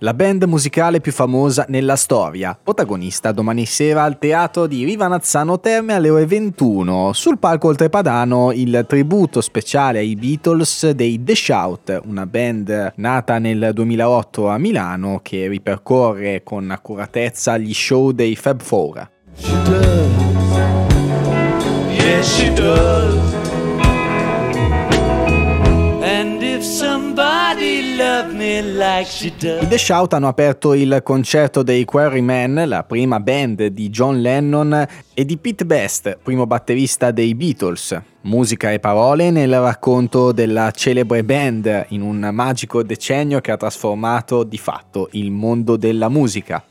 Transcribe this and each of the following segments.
la band musicale più famosa nella storia, protagonista domani sera al teatro di Rivanazzano Terme alle ore 21. Sul palco oltrepadano il tributo speciale ai Beatles dei The Shout, una band nata nel 2008 a Milano che ripercorre con accuratezza gli show dei Fab Four. She does. Yes, she does. And if somebody loved me like she does. I The Shout hanno aperto il concerto dei Quarrymen, la prima band di John Lennon, e di Pete Best, primo batterista dei Beatles. Musica e parole nel racconto della celebre band in un magico decennio che ha trasformato di fatto il mondo della musica.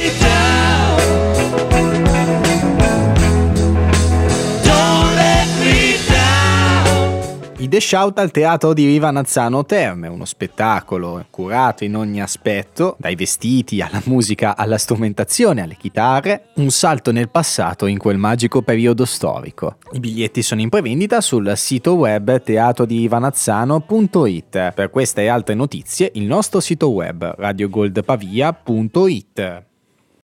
I The Shout al teatro di Rivanazzano Terme, uno spettacolo curato in ogni aspetto, dai vestiti alla musica alla strumentazione alle chitarre, un salto nel passato in quel magico periodo storico. I biglietti sono in prevendita sul sito web teatrodirivannazzano.it. Per queste e altre notizie il nostro sito web radiogoldpavia.it.